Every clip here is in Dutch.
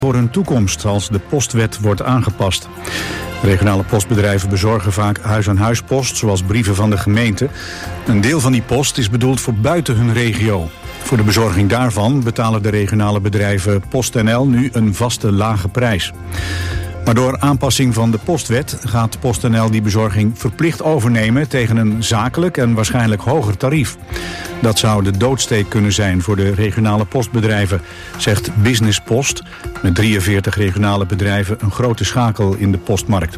voor hun toekomst als de postwet wordt aangepast. Regionale postbedrijven bezorgen vaak huis-aan-huis-post, zoals brieven van de gemeente. Een deel van die post is bedoeld voor buiten hun regio. Voor de bezorging daarvan betalen de regionale bedrijven PostNL nu een vaste lage prijs. Maar door aanpassing van de postwet gaat PostNL die bezorging verplicht overnemen tegen een zakelijk en waarschijnlijk hoger tarief. Dat zou de doodsteek kunnen zijn voor de regionale postbedrijven, zegt Business Post, met 43 regionale bedrijven een grote schakel in de postmarkt.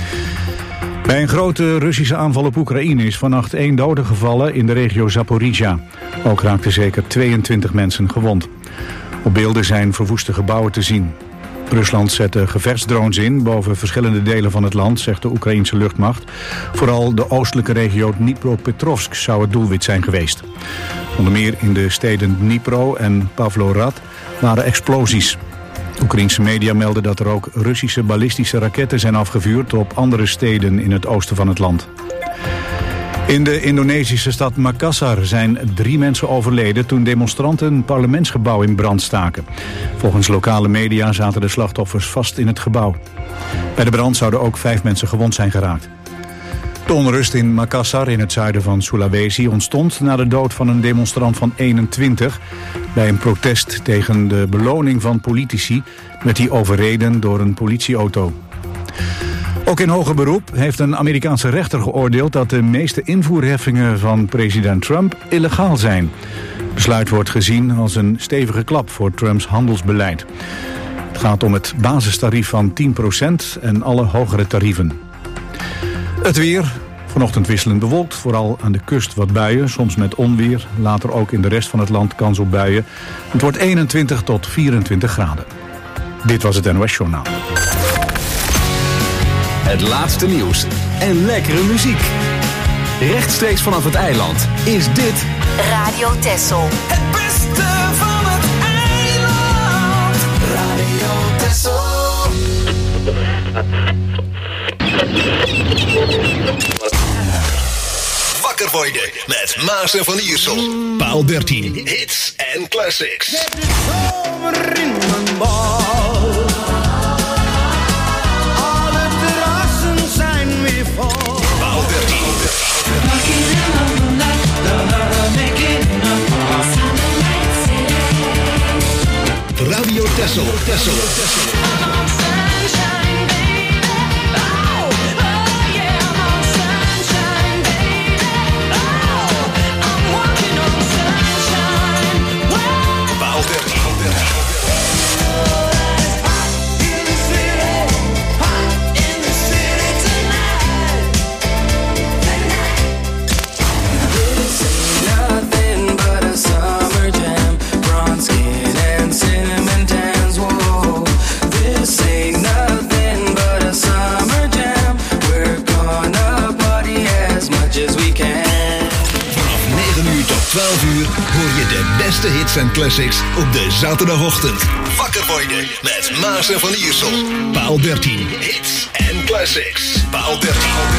Bij een grote Russische aanval op Oekraïne is vannacht 1 dode gevallen in de regio Zaporizhzhia. Ook raakten zeker 22 mensen gewond. Op beelden zijn verwoeste gebouwen te zien. Rusland zette gevechtsdrones in boven verschillende delen van het land, zegt de Oekraïense luchtmacht. Vooral de oostelijke regio Dnipropetrovsk zou het doelwit zijn geweest. Onder meer in de steden Dnipro en Pavlorad waren explosies. Oekraïense media melden dat er ook Russische ballistische raketten zijn afgevuurd op andere steden in het oosten van het land. In de Indonesische stad Makassar zijn 3 mensen overleden toen demonstranten een parlementsgebouw in brand staken. Volgens lokale media zaten de slachtoffers vast in het gebouw. Bij de brand zouden ook 5 mensen gewond zijn geraakt. De onrust in Makassar in het zuiden van Sulawesi ontstond na de dood van een demonstrant van 21... bij een protest tegen de beloning van politici werd hij overreden door een politieauto. Ook in hoger beroep heeft een Amerikaanse rechter geoordeeld dat de meeste invoerheffingen van president Trump illegaal zijn. Het besluit wordt gezien als een stevige klap voor Trumps handelsbeleid. Het gaat om het basistarief van 10% en alle hogere tarieven. Het weer, vanochtend wisselend bewolkt, vooral aan de kust wat buien, soms met onweer. Later ook in de rest van het land kans op buien. Het wordt 21 tot 24 graden. Dit was het NOS Journaal. Het laatste nieuws en lekkere muziek. Rechtstreeks vanaf het eiland is dit Radio Texel. Het beste van het eiland. Radio Texel. Wakker worden met Maas en Van Iersel. Paal 13. Hits en classics. Het is zomer in mijn bal. Alle terrassen zijn weer vol. Paal 13. Radio Texel. Hoor je de beste hits en classics op de zaterdagochtend. Wakker worden met Maas en Van Iersel. Paal 13. Hits en classics. Paal 13.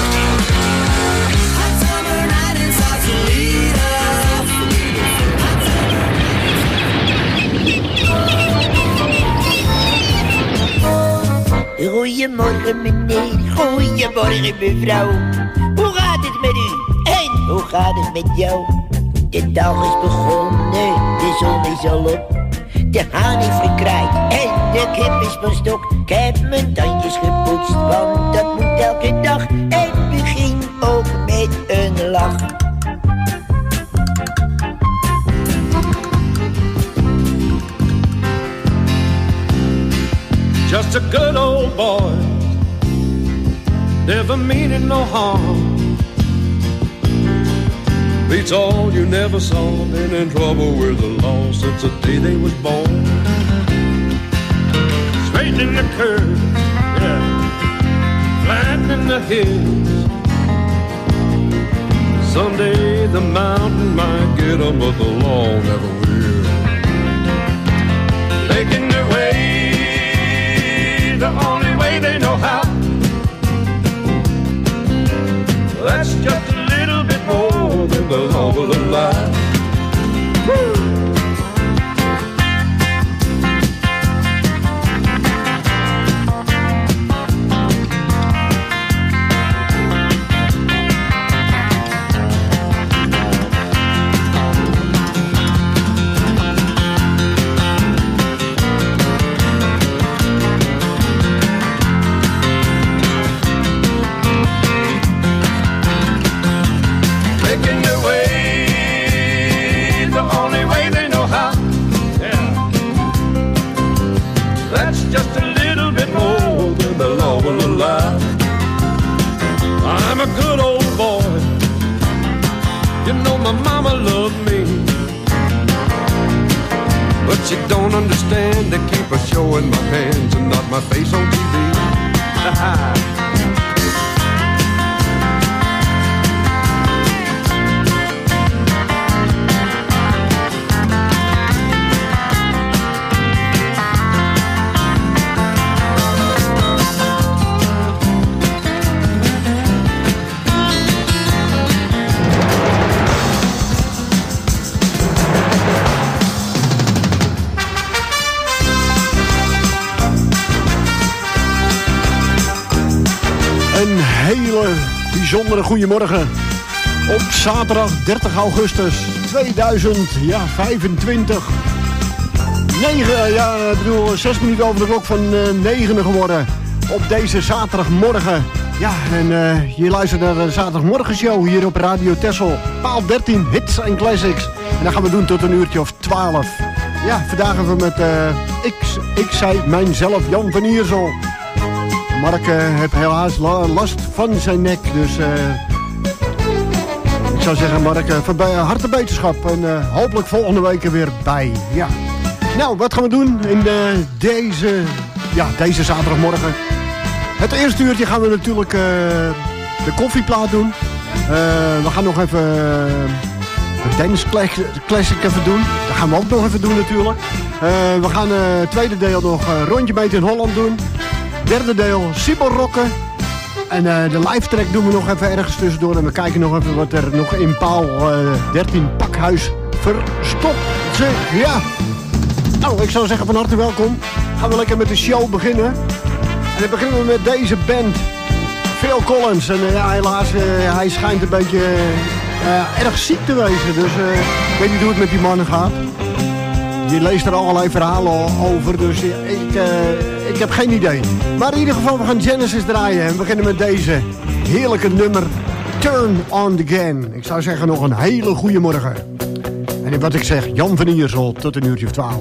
Goedemorgen meneer, goedemorgen mevrouw. Hoe gaat het met u? En hoe gaat het met jou? De dag is begonnen, de zon is al op. De haan heeft gekraaid en de kip is van stok. Ik heb mijn tandjes gepoetst, want dat moet elke dag. En begin ook met een lach. Just a good old boy, never meaning no harm. Beats all you never saw, been in trouble with the law since the day they was born. Straightening the curves, yeah, flattening the hills. Someday the mountain might get 'em, but the law never will. Making their way the only way they know how. That's just a little bit more than the law will allow. that's just a little bit more than the law will allow. I'm a good old boy. You know my mama loved me, but she don't understand. They keep a showing my hands and not my face on TV. Een hele bijzondere goeiemorgen op zaterdag 30 augustus 2025. 6 minuten over de klok van 9 geworden op deze zaterdagmorgen. Ja, en je luistert naar de zaterdagmorgenshow hier op Radio Texel. Paal 13, hits en classics. En dat gaan we doen tot een uurtje of 12. Ja, vandaag hebben we met ik zei mijzelf Jan van Iersel. Mark heeft helaas last van zijn nek, dus ik zou zeggen Mark, harte beterschap en hopelijk volgende week er weer bij. Ja. Nou, wat gaan we doen in deze zaterdagmorgen? Het eerste uurtje gaan we natuurlijk de koffieplaat doen. We gaan nog even de Dance Classic even doen. Dat gaan we ook nog even doen natuurlijk. We gaan het tweede deel nog rondje meten in Holland doen. Derde deel Sibbelrokken. En de live track doen we nog even ergens tussendoor. En we kijken nog even wat er nog in paal 13 pakhuis verstopt zit. Ja. Nou, ik zou zeggen van harte welkom. Gaan we lekker met de show beginnen. En dan beginnen we met deze band. Phil Collins. En helaas, hij schijnt een beetje erg ziek te wezen. Dus ik weet niet hoe het met die mannen gaat. Je leest er allerlei verhalen over, dus ik heb geen idee. Maar in ieder geval, we gaan Genesis draaien en we beginnen met deze heerlijke nummer Turn On Again. Ik zou zeggen nog een hele goede morgen. En wat ik zeg, Jan van Iersel tot een uurtje of 12.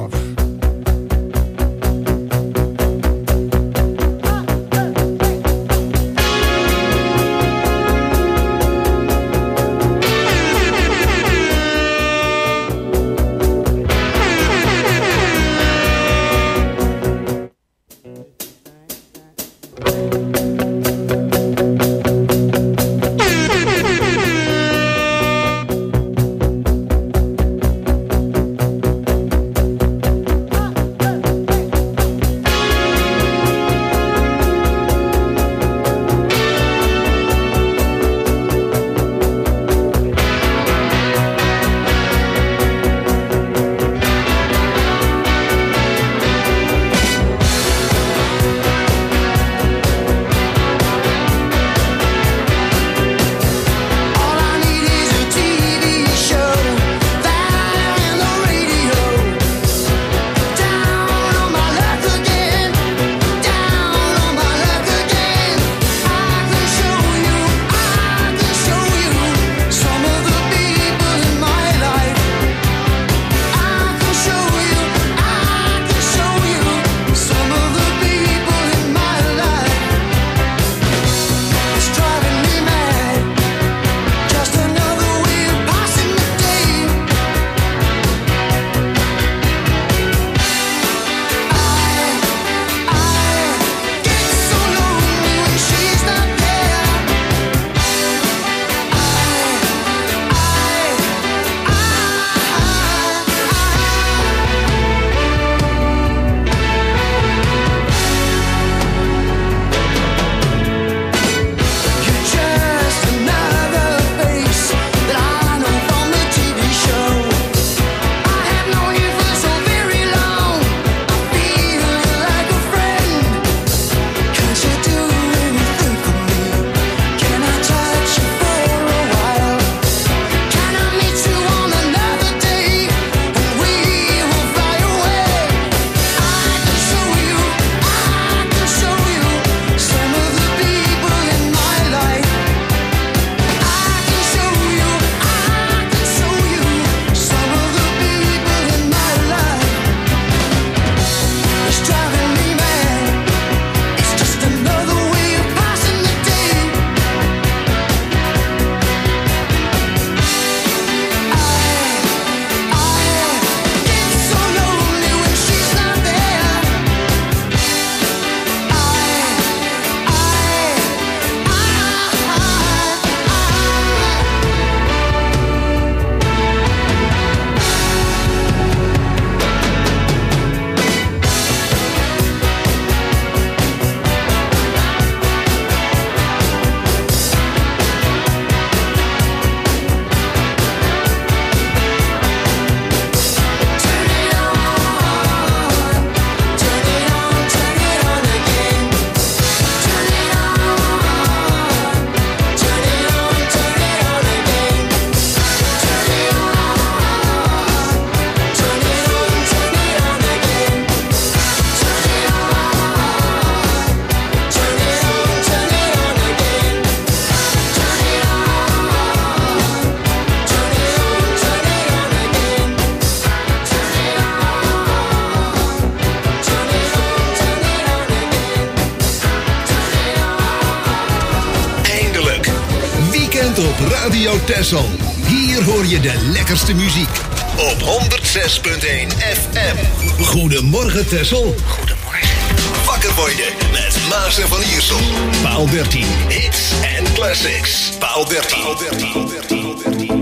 bent op Radio Texel. Hier hoor je de lekkerste muziek. Op 106.1 FM. Goedemorgen Texel. Goedemorgen. Wakker worden met Maas en Van Iersel. Paal 13. Hits en classics. Paal 13. Paal 13. Paal 13. Paal 13.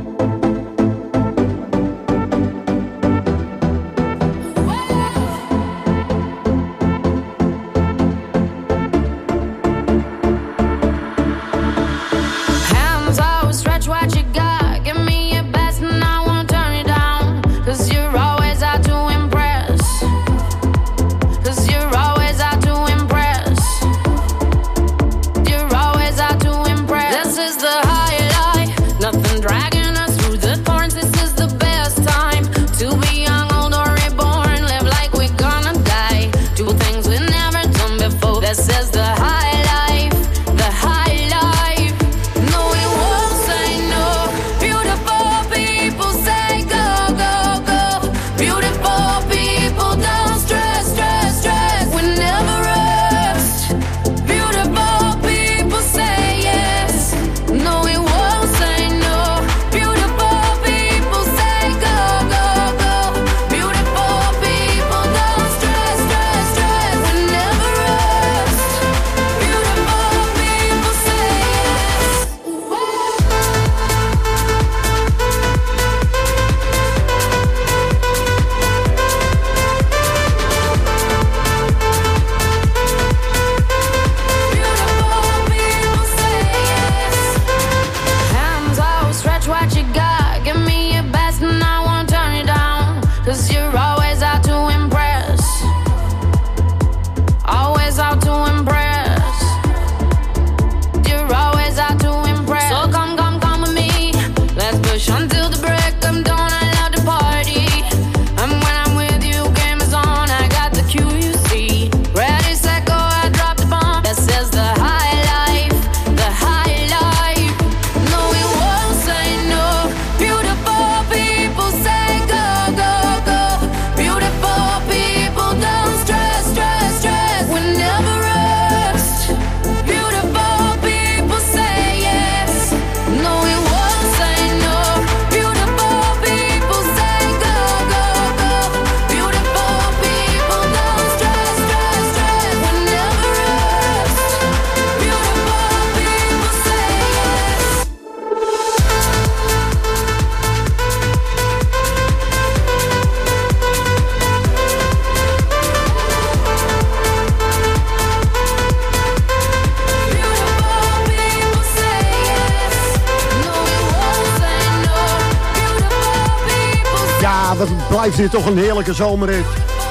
Blijft dit toch een heerlijke zomerrit.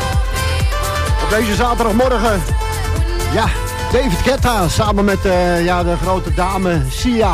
Op deze zaterdagmorgen. Ja, David Guetta samen met de grote dame Sia.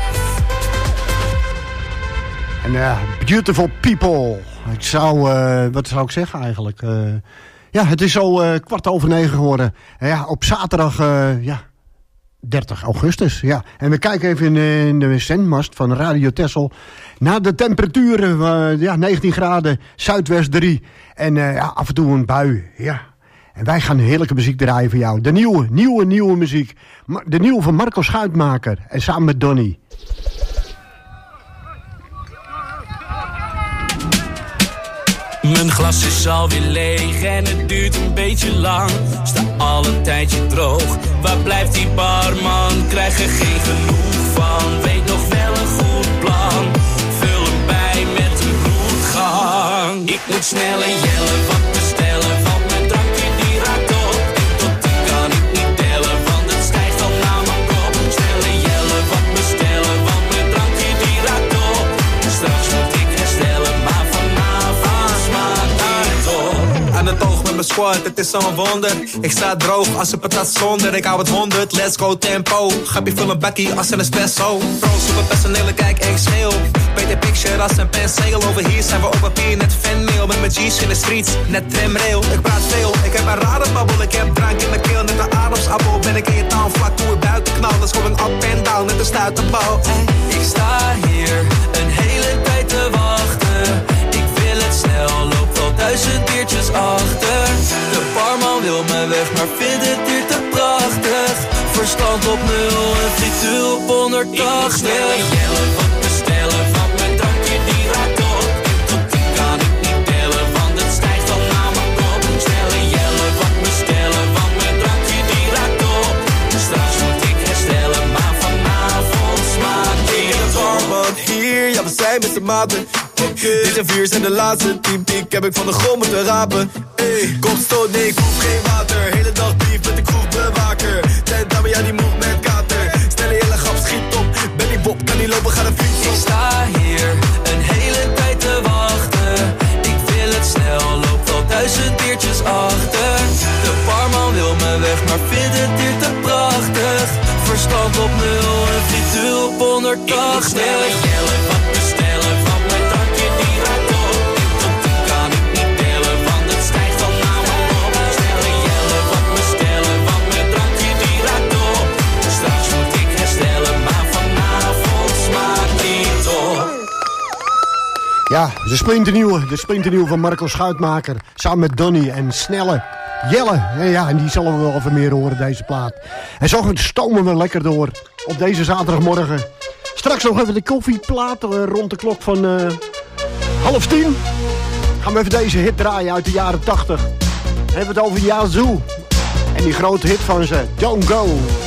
En Beautiful People. Wat zou ik zeggen eigenlijk? Het is zo 8:15 geworden. Op zaterdag 30 augustus. Ja. En we kijken even in de zendmast van Radio Texel naar de temperaturen. 19 graden, zuidwest 3. En af en toe een bui. Ja. En wij gaan heerlijke muziek draaien voor jou. De nieuwe muziek. De nieuwe van Marco Schuitmaker. En samen met Donny. Mijn glas is alweer leeg en het duurt een beetje lang. Sta al een tijdje droog, waar blijft die barman? Krijg er geen genoeg van, weet nog wel een goed plan. Vul hem bij met een bloedgang. Ik moet snel en jellen wat bestellen, want mijn drankje die raakt op. 1 tot 10 kan ik niet tellen, want het stijgt al naar mijn kop. Snel en jellen wat bestellen, want mijn drankje die raakt op. Straks moet ik herstellen, maar vanavond smaakt het op. Aan het oog met mijn squad, het is zo'n wonder. Ik sta droog als een patat zonder. Ik hou het 100, let's go tempo. Grapje vul een bakkie als een espresso. Pro super personeel, kijk eng scheel. Beter picture als een penseel. Over hier zijn we op papier net fanmail. Met mijn G's in de streets, net tramrail. Ik praat veel, ik heb een rare babbel. Ik heb drank in mijn keel, net een ademsappel. Ben ik in je taal, vlak hoe het buiten knal. Dat is gewoon up en down, net een stuiterbal. Ik sta hier een hele tijd te wachten. Ik wil het snel, loop wel 1000 biertjes achter. De barman wil me weg, maar vindt het hier te prachtig. Verstand op 0 en frituur op 180. Ik moet Jelle wat bestellen, want mijn drankje die raakt op. Tot 10 kan ik niet tellen, want het stijgt al naar mijn kop. Snelle Jelle wat bestellen, want mijn drankje die raakt op. Straks moet ik herstellen, maar vanavond smaakt die het op. Want hier, ja we zijn met z'n maten. Deze 4 zijn de laatste, 10 piek heb ik van de grond moeten rapen. Kopstoot, nee ik hoef geen water. Hele dag beef met de kroegbewaker. Zijn dame, ja die moet met kater. Snelle Jelle grap, schiet op. Ben die Bob, kan die lopen, ga de fiets op. Ik sta hier een hele tijd te wachten. Ik wil het snel, loopt al 1000 biertjes achter. De barman wil me weg, maar vindt het hier te prachtig. Verstand op 0 en frituur op 180. Snelle Jelle wat bestellen, want mijn drankje die raakt op. Tot 10 kan ik niet tellen, want het stijgt al naar mijn kop. Snelle Jelle wat bestellen, want mijn drankje die raakt op. Straks moet ik herstellen, maar vanavond smaakt die top. Ja, de splinternieuwe van Marco Schuitmaker. Samen met Donny en Snelle Jelle. En die zullen we wel even meer horen, deze plaat. En zo stomen we lekker door op deze zaterdagmorgen. Straks nog even de koffieplaat rond de klok van 9:30. Gaan we even deze hit draaien uit de jaren 80. Dan hebben we het over Yazoo. En die grote hit van ze, Don't Go.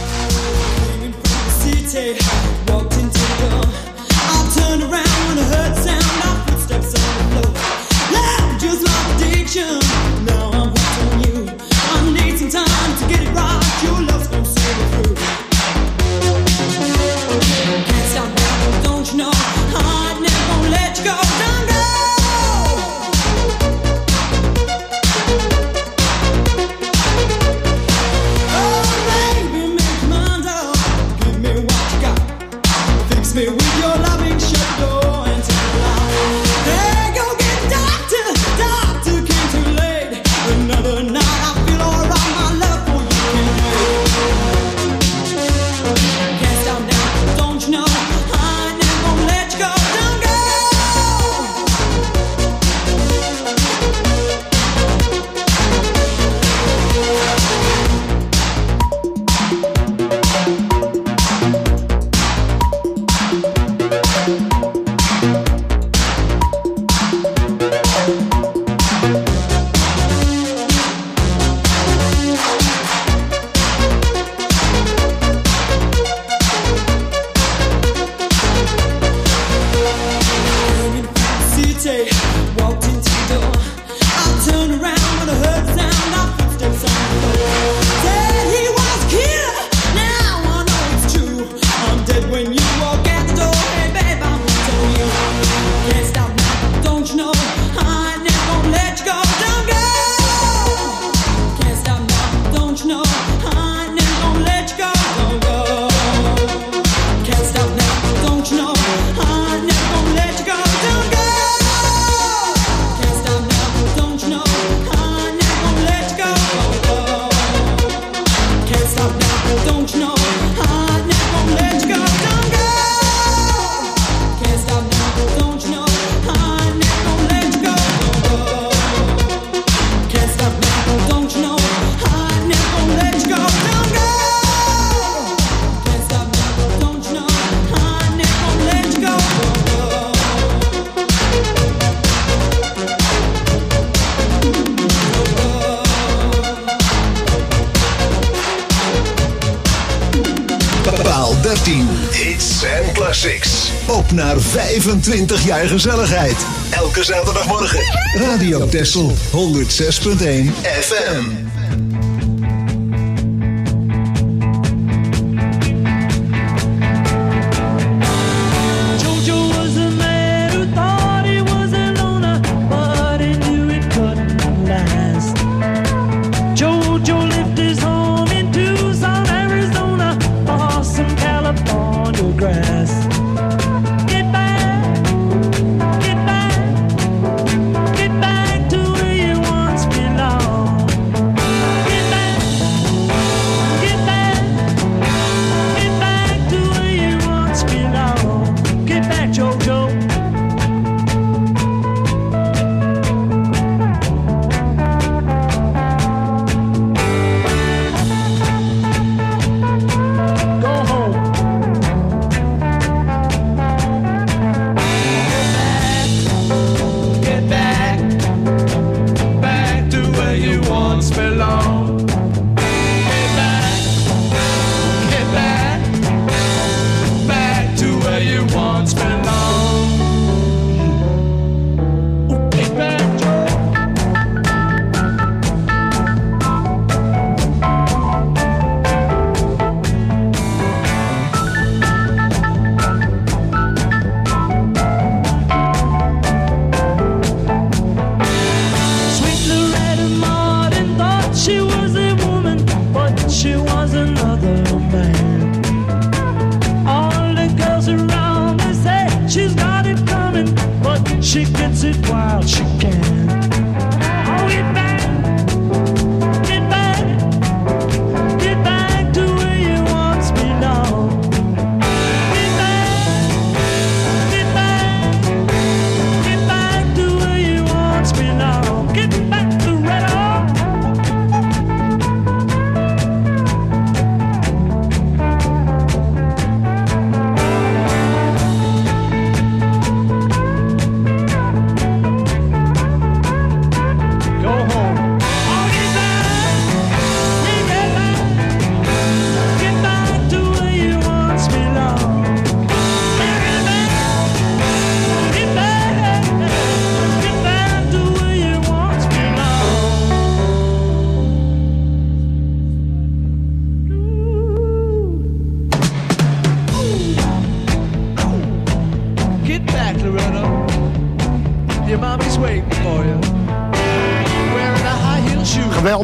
Turn around when I heard the sound of footsteps on the floor. Loud, just like addiction. Now I'm hooked on you. I need some time to get it right. Your love's gonna see me through. Can't stop now, don't you know? I'm never gonna let you go. Don't go. Oh, baby, make your mind up. Give me what you got. Fix me with your loving shut door and take it out. Hey, go get the doctor. Doctor came too late. Another night I feel alright. My love for you can wait. Can't stop now, don't you know? I never gonna let you go. Don't go. City, walked into the door. I turned around when I heard the sound of footsteps on the floor. Said he was a killer, now I know it's true. I'm dead when you walk out the door. Hey babe, I'm gonna tell you. Can't stop now, don't you know? I never gonna let you go. Don't go. Can't stop now, don't you know? I never gonna let you go. Don't go. Can't stop now, don't you know? I never gonna let you go. Don't go. Paal 13. Hits en classics. Op naar 25 jaar gezelligheid. Elke zaterdagmorgen. Radio Texel 106.1 FM. Get back to where you once belonged.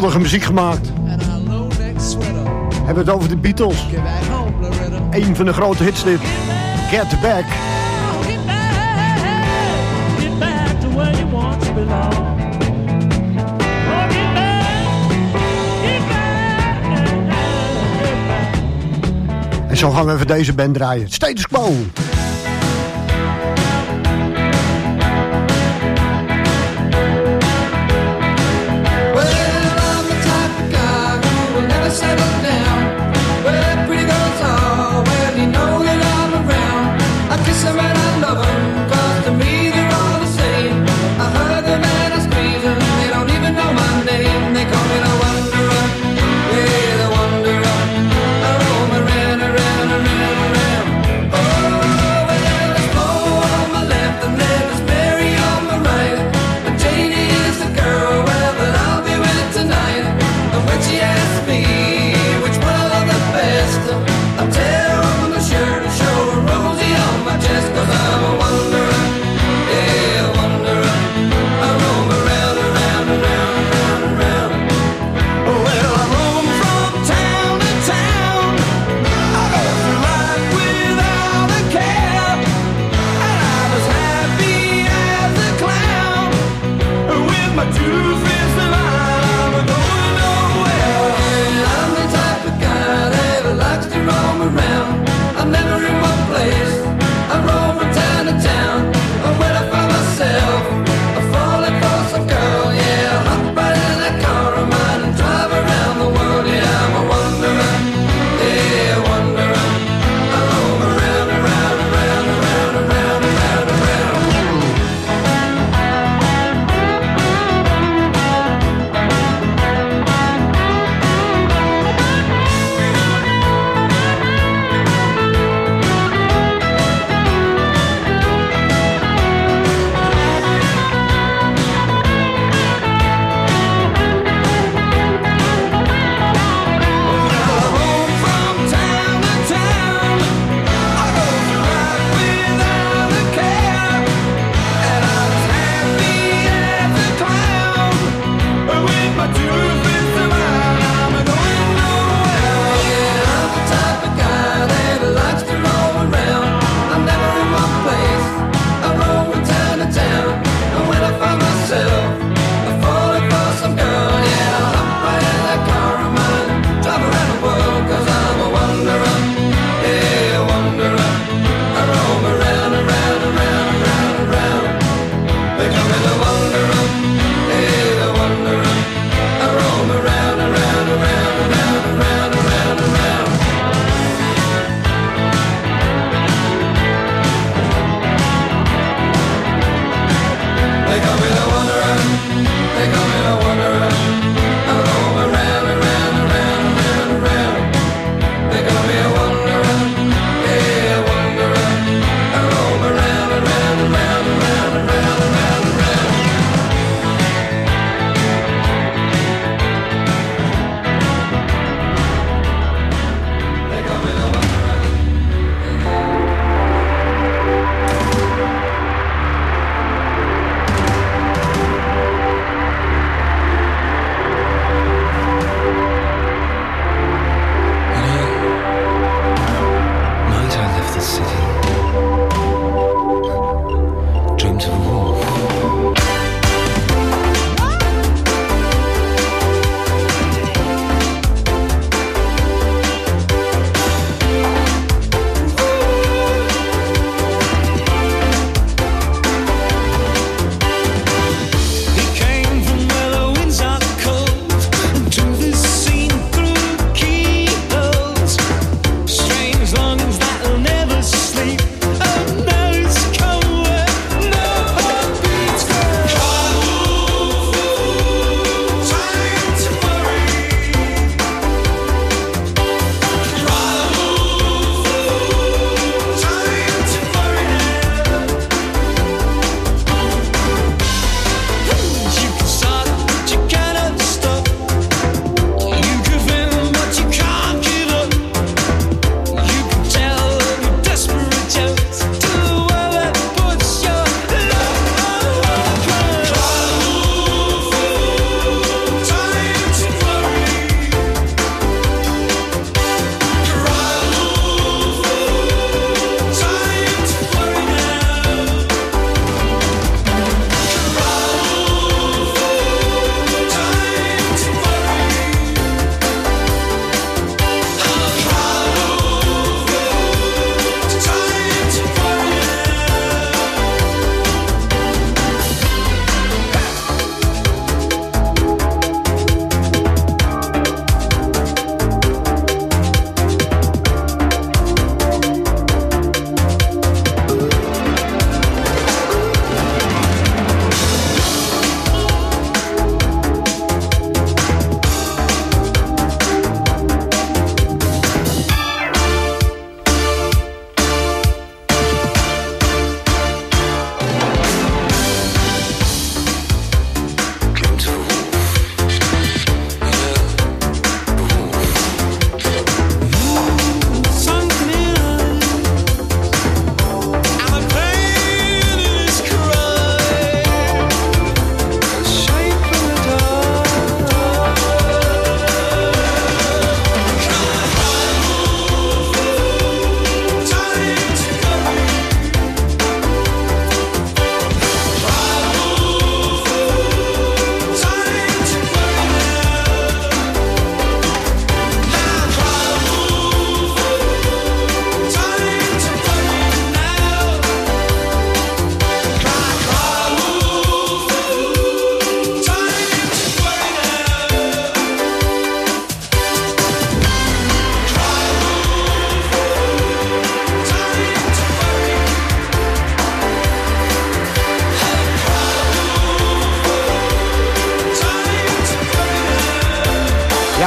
geweldige muziek gemaakt. Hebben we het over de Beatles. Een van de grote hits dit. Get Back. En zo gaan we even deze band draaien. Status Quo. Oh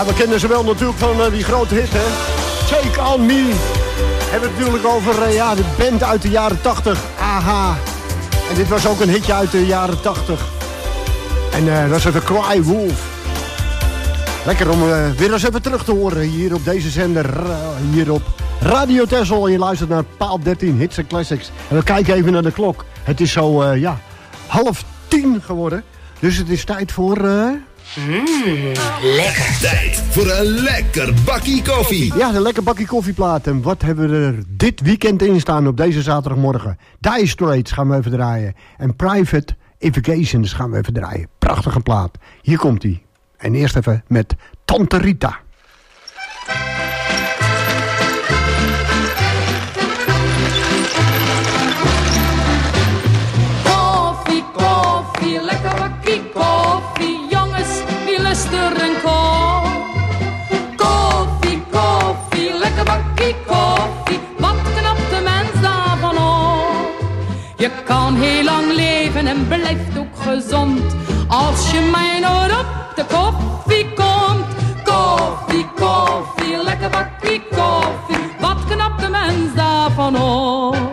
Ja, we kennen ze wel natuurlijk van die grote hit, hè. Take On Me. Hebben het natuurlijk over de band uit de jaren 80. Aha. En dit was ook een hitje uit de jaren 80. En dat is de Cry Wolf. Lekker om weer eens even terug te horen hier op deze zender. Hier op Radio Texel. Je luistert naar Paal 13 Hits en Classics. En we kijken even naar de klok. Het is zo, 9:30 geworden. Dus het is tijd voor... Lekker. Tijd voor een lekker bakkie koffie. Ja, een lekker bakkie koffieplaat. En wat hebben we er dit weekend in staan op deze zaterdagmorgen? Dire Straits gaan we even draaien. En Private Investigations gaan we even draaien. Prachtige plaat. Hier komt hij. En eerst even met Tante Rita. Koffie, koffie, lekker bakkie koffie. Jongens, wie lust er een kop? Koffie, koffie, lekker bakkie koffie. Wat knapt de mens daarvan op? Je kan heel lang leven en blijft ook gezond. Als je mij nooit op de koffie komt. Koffie, koffie, lekker bakkie koffie. Wat knapt de mens daarvan op?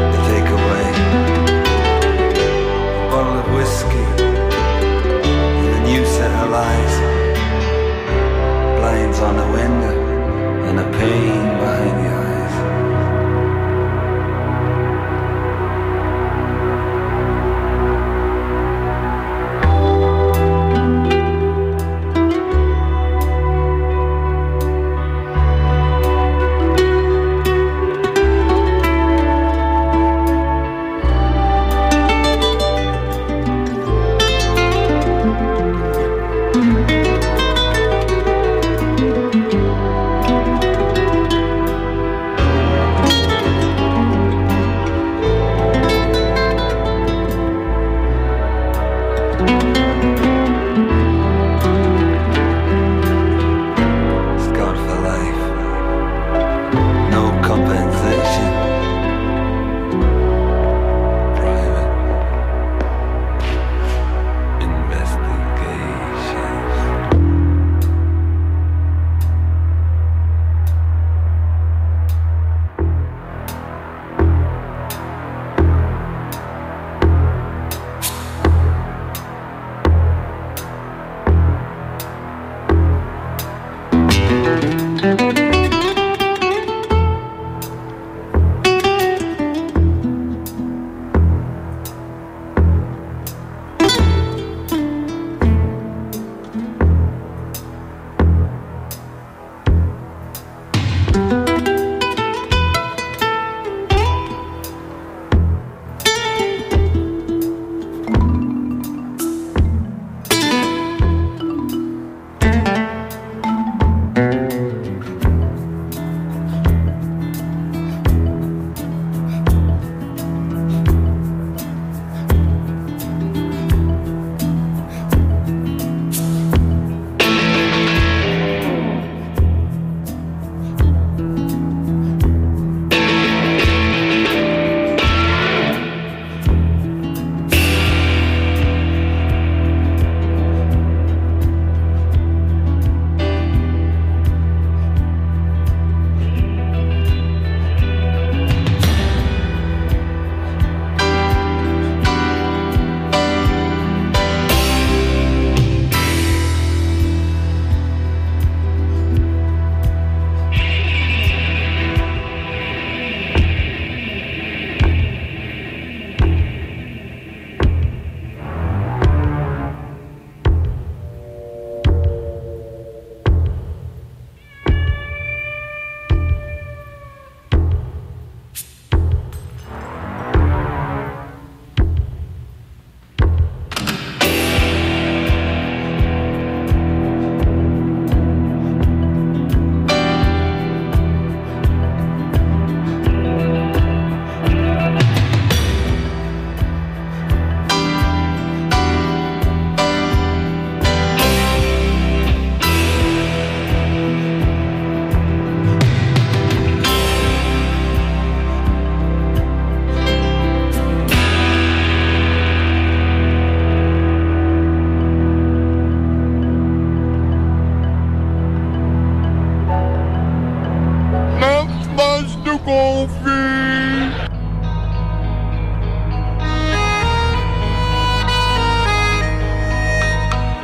whiskey,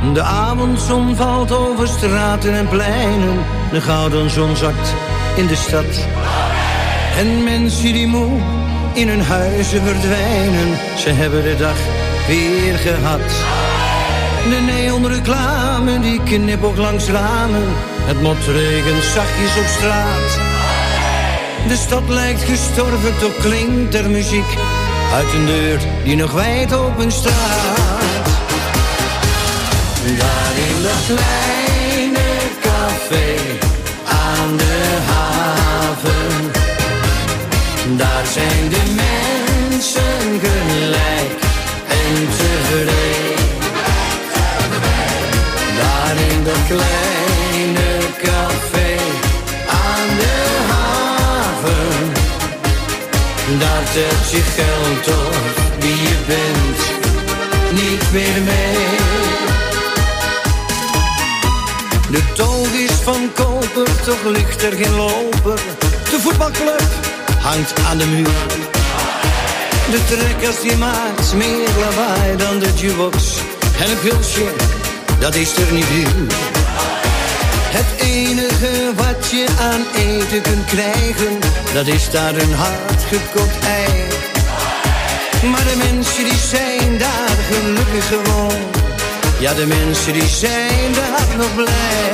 De avondzon valt over straten en pleinen. De gouden zon zakt in de stad. En mensen die moe in hun huizen verdwijnen. Ze hebben de dag weer gehad. De neonreclame die knippelt langs ramen. Het motregent zachtjes op straat. De stad lijkt gestorven, toch klinkt er muziek uit een deur die nog wijd open staat. Daar in dat kleine café aan de haven. Daar zijn de mensen gelijk en tevreden. Daar in dat kleine café aan de haven. Daar telt je geld op wie je bent niet meer mee. De toog is van koper, toch ligt er geen loper. De voetbalclub hangt aan de muur. De trekkers die maakt meer lawaai dan de jukebox. En een pilsje, dat is er niet duur. Het enige wat je aan eten kunt krijgen, dat is daar een hardgekookt ei. Maar de mensen die zijn daar gelukkig gewoon. Ja, de mensen die zijn daar nog blij.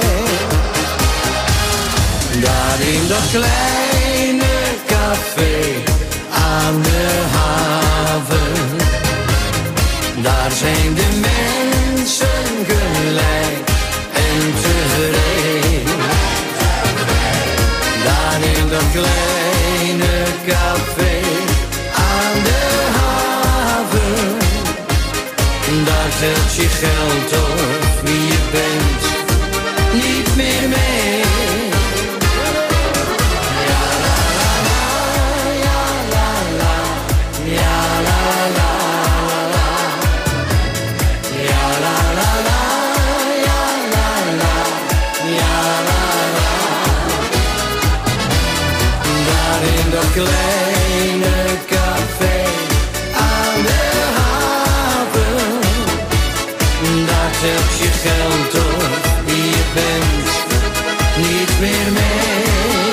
Daar in dat kleine café aan de haven. Daar zijn de mensen gelijk en tevreden. Daar in dat kleine café aan de haven. Daar telt je geld op wie je bent niet meer mee. Ja la la la, ja la la, ja la la la, ja la la la, ja la la, ja la la. Daar in dat kleine café aan de haven. Daar telt je geld op wie je bent niet meer mee.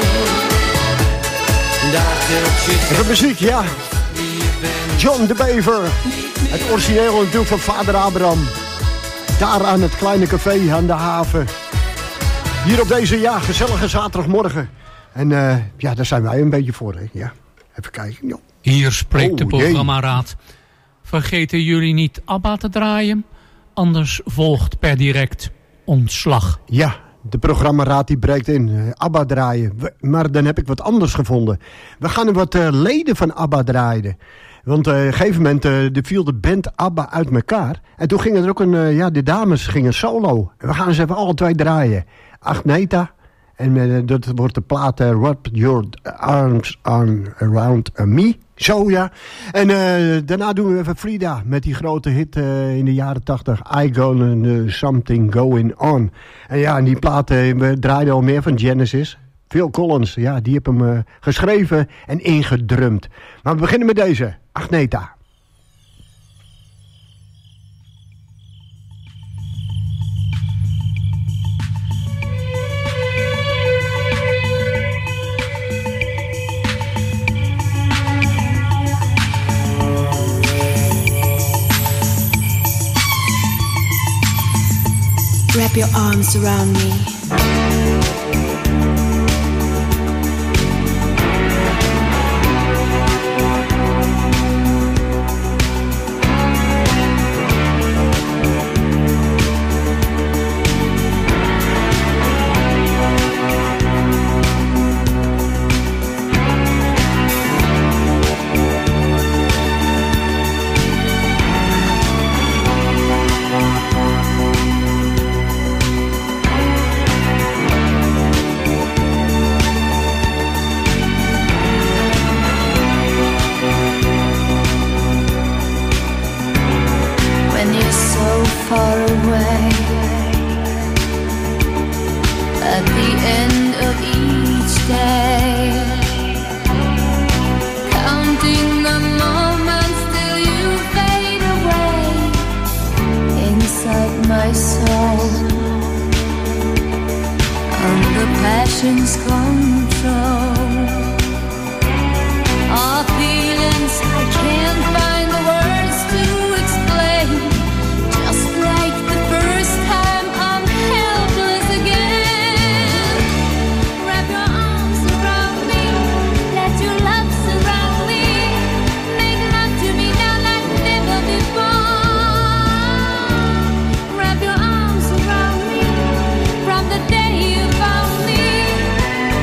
Daar telt je geld op muziek, ja. John de Bever. Het origineel natuurlijk van vader Abraham. Daar aan het kleine café aan de haven. Hier op deze, ja, gezellige zaterdagmorgen. En ja, daar zijn wij een beetje voor, hè. Ja, even kijken. Jo. Hier spreekt de programmaraad. Vergeten jullie niet ABBA te draaien? Anders volgt per direct ontslag. Ja, de programmaraad die breekt in. ABBA draaien. Maar dan heb ik wat anders gevonden. We gaan er wat leden van ABBA draaien. Want op een gegeven moment viel de band ABBA uit elkaar. En toen gingen er ook de dames gingen solo. En we gaan ze even alle twee draaien. Agneta. En dat wordt de plaat Wrap Your Arms Around Me. Zo, ja. En daarna doen we even Frida met die grote hit in de jaren 80. I Gonna Something Going On. En ja, en die plaat, we draaiden al meer van Genesis. Phil Collins, ja, die heeft hem geschreven en ingedrumd. Maar we beginnen met deze, Agneta. Wrap your arms around me. my soul. emotions control. Our feelings, I can't find the words to explain. Just like the first time, I'm helpless again. Wrap your arms around me, let your love surround me. Make love to me now like never before. Wrap your arms around me, from the day you found me.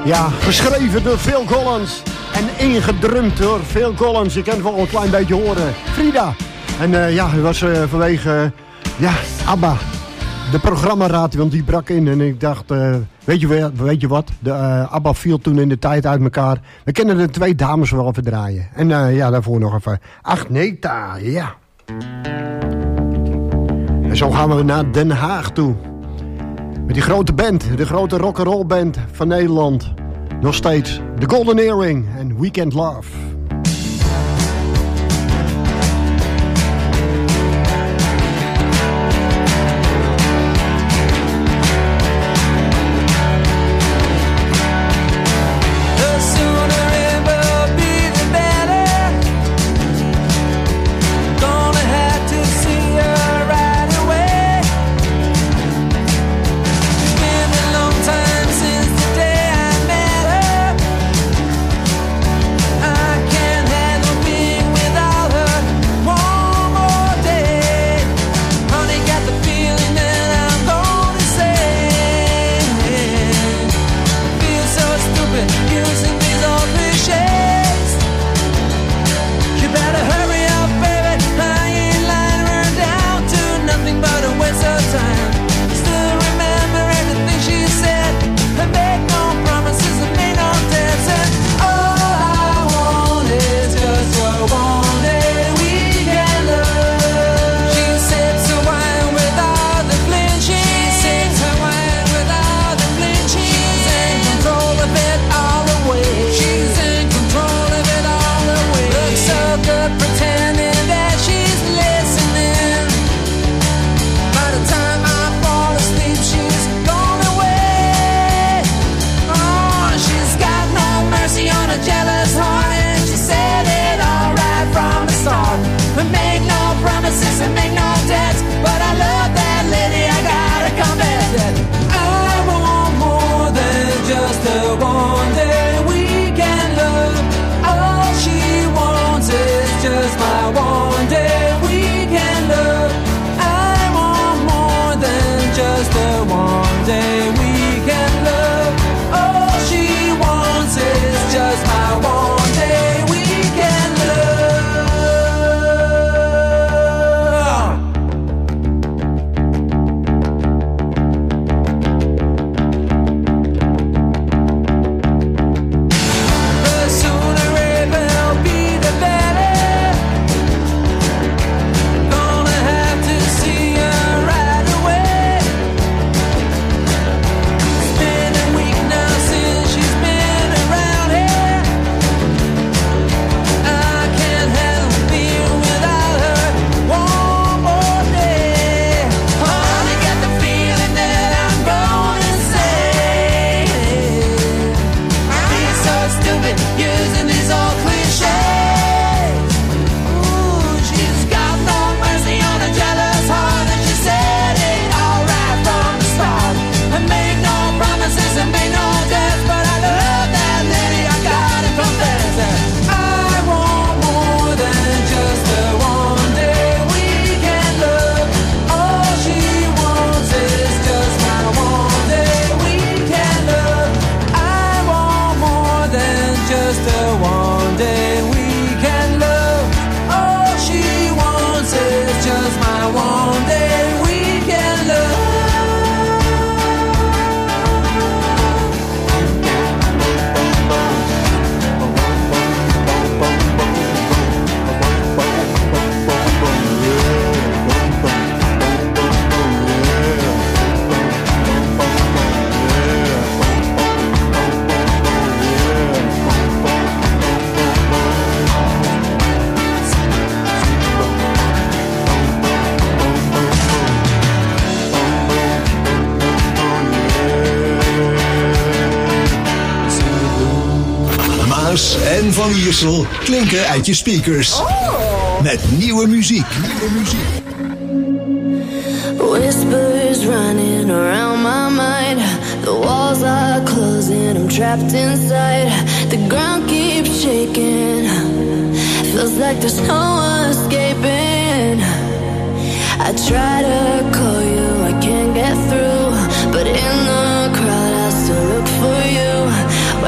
Ja, geschreven door Phil Collins. En ingedrumd door Phil Collins. Je kent wel een klein beetje horen. Frida. En ja, het was vanwege ABBA. De programmaraad, want die brak in. En ik dacht, weet je wat? De ABBA viel toen in de tijd uit elkaar. We kunnen de 2 dames wel even draaien. En daarvoor nog even Agneta, ja. En zo gaan we naar Den Haag toe. Met die grote band, de grote rock'n'roll band van Nederland. Nog steeds The Golden Earring en Weekend Love. En Van Iersel klinken uit je speakers. Met nieuwe muziek. Whispers running around my mind. The walls are closing, I'm trapped inside. The ground keeps shaking. Feels like there's no escaping. I try to call you, I can't get through. But in the crowd I still look for you.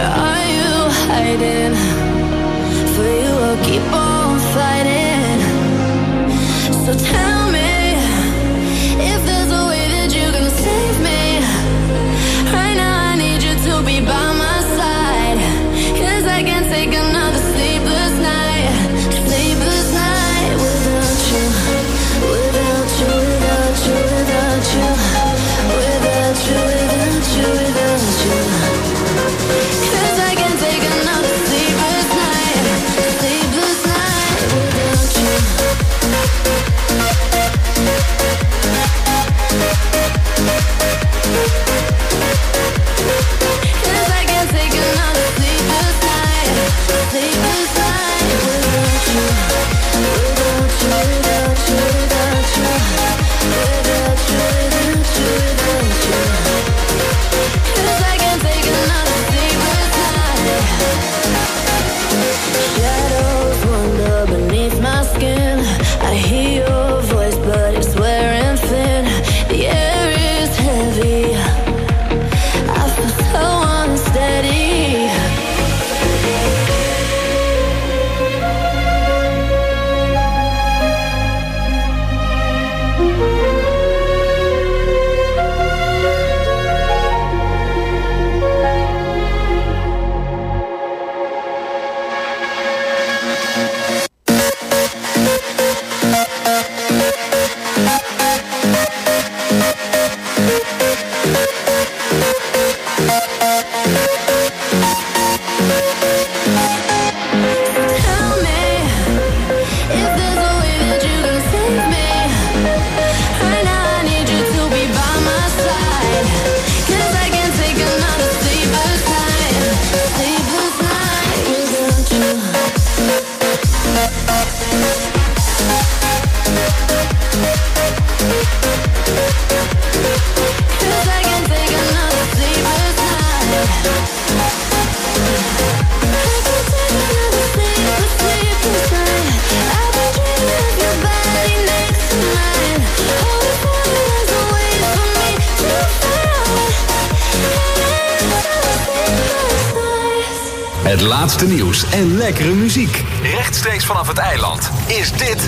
hiding. For you, I'll keep on fighting. So tell me if there's a way that you can save me. Right now I need you to be by my side. 'Cause I can't take another sleepless night. Sleepless night without you. Without you, without you, without you. Without you, without you, without you. 'Cause I can't take another sleepless night. Sleepless night without you. Cause I can't take another sleepless night. Sleepless night without you. Without you, without you, without you. Without you, without you, without you. Cause I can't take another sleepless night. Shadows wander beneath my skin. I hear your voice but it's wearing thin. The air is heavy. I feel so unsteady. Tell me if there's a way that you can save me. Right now I need you to be by my side. 'Cause I can't take another sleepless night. Sleepless night without you. 'Cause I can't take another sleepless night. I've been dreaming of your body next to mine. Holding for you as a way for me to find. Het laatste nieuws en lekkere muziek. Rechtstreeks vanaf het eiland is dit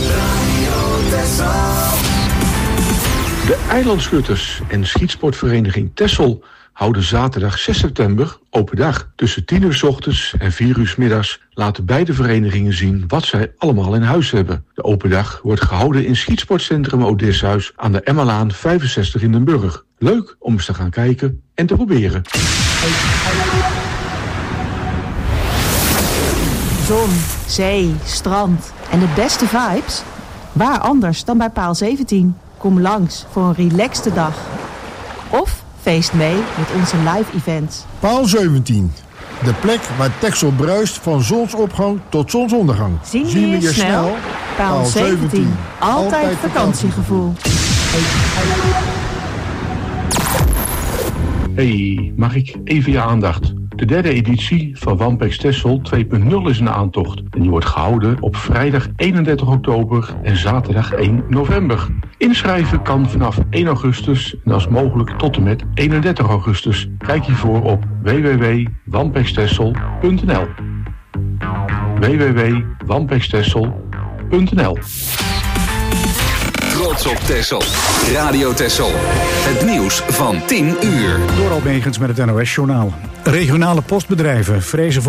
De eilandschutters en schietsportvereniging Texel houden zaterdag 6 september open dag. Tussen 10 uur 's ochtends en 4 uur 's middags laten beide verenigingen zien wat zij allemaal in huis hebben. De open dag wordt gehouden in schietsportcentrum Odeshuis aan de Emmalaan 65 in Den Burg. Leuk om eens te gaan kijken en te proberen. Zon, zee, strand en de beste vibes? Waar anders dan bij Paal 17? Kom langs voor een relaxte dag. Of feest mee met onze live events. Paal 17. De plek waar Texel bruist van zonsopgang tot zonsondergang. Zien we je snel? Paal 17. Altijd vakantiegevoel. Hey, mag ik even je aandacht? De derde editie van Wampex Texel 2.0 is in aantocht. En die wordt gehouden op vrijdag 31 oktober en zaterdag 1 november. Inschrijven kan vanaf 1 augustus en als mogelijk tot en met 31 augustus. Kijk hiervoor op www.wampextexel.nl www.wampextexel.nl Trots op Texel. Radio Texel. Het nieuws van 10 uur. Door Almegens met het NOS-journaal. Regionale postbedrijven vrezen voor